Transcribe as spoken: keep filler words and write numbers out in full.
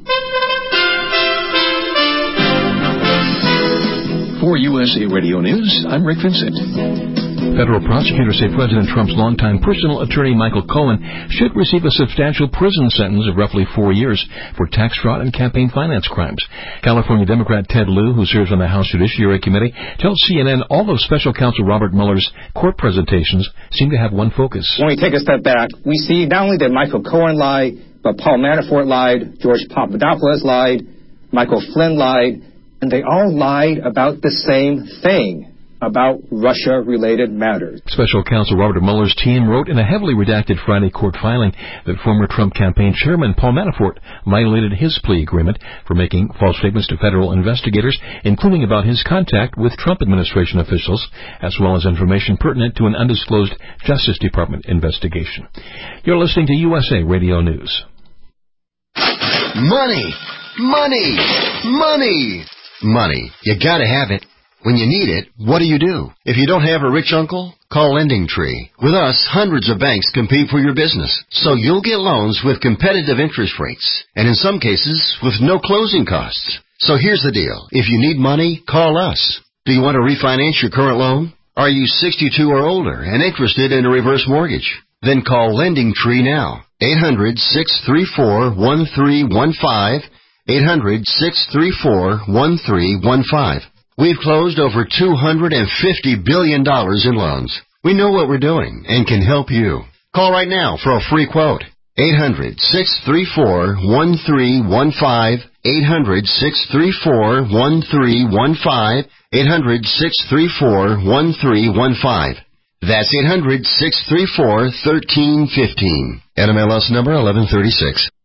For U S A Radio News, I'm Rick Vincent. Federal prosecutors say President Trump's longtime personal attorney Michael Cohen should receive a substantial prison sentence of roughly four years for tax fraud and campaign finance crimes. California Democrat Ted Lieu, who serves on the House Judiciary Committee, tells C N N although Special Counsel Robert Mueller's court presentations seem to have one focus. When we take a step back, we see not only that Michael Cohen lied, but Paul Manafort lied, George Papadopoulos lied, Michael Flynn lied, and they all lied about the same thing. About Russia-related matters. Special Counsel Robert Mueller's team wrote in a heavily redacted Friday court filing that former Trump campaign chairman Paul Manafort violated his plea agreement for making false statements to federal investigators, including about his contact with Trump administration officials, as well as information pertinent to an undisclosed Justice Department investigation. You're listening to U S A Radio News. Money! Money! Money! Money. You gotta have it. When you need it, what do you do? If you don't have a rich uncle, call LendingTree. With us, hundreds of banks compete for your business, so you'll get loans with competitive interest rates, and in some cases, with no closing costs. So here's the deal. If you need money, call us. Do you want to refinance your current loan? Are you sixty-two or older and interested in a reverse mortgage? Then call LendingTree now. eight hundred, six three four, one three one five. eight hundred, six three four, one three one five. We've closed over two hundred fifty billion dollars in loans. We know what we're doing and can help you. Call right now for a free quote. eight hundred, six three four, one three one five. eight hundred, six three four, one three one five. eight hundred, six three four, one three one five. That's eight hundred, six three four, one three one five. N M L S number eleven thirty-six.